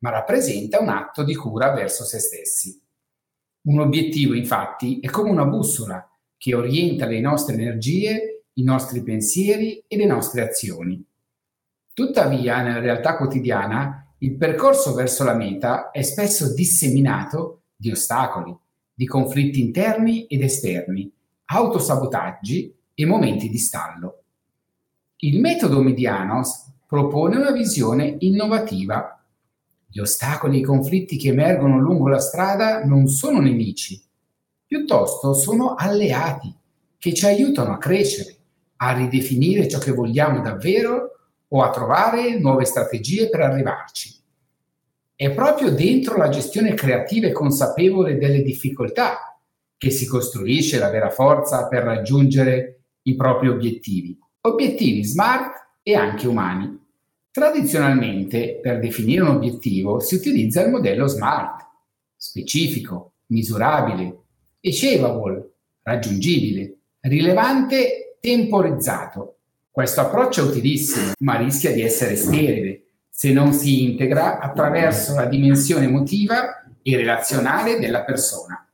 ma rappresenta un atto di cura verso se stessi. Un obiettivo, infatti, è come una bussola che orienta le nostre energie, i nostri pensieri e le nostre azioni. Tuttavia, nella realtà quotidiana, il percorso verso la meta è spesso disseminato di ostacoli, di conflitti interni ed esterni, autosabotaggi e momenti di stallo. Il metodo Medianos propone una visione innovativa. Gli ostacoli e i conflitti che emergono lungo la strada non sono nemici, piuttosto sono alleati che ci aiutano a crescere, a ridefinire ciò che vogliamo davvero o a trovare nuove strategie per arrivarci. È proprio dentro la gestione creativa e consapevole delle difficoltà che si costruisce la vera forza per raggiungere i propri obiettivi smart e anche umani. Tradizionalmente, per definire un obiettivo si utilizza il modello SMART: specifico, misurabile, achievable, raggiungibile, rilevante, temporizzato. Questo approccio è utilissimo, ma rischia di essere sterile se non si integra attraverso la dimensione emotiva e relazionale della persona.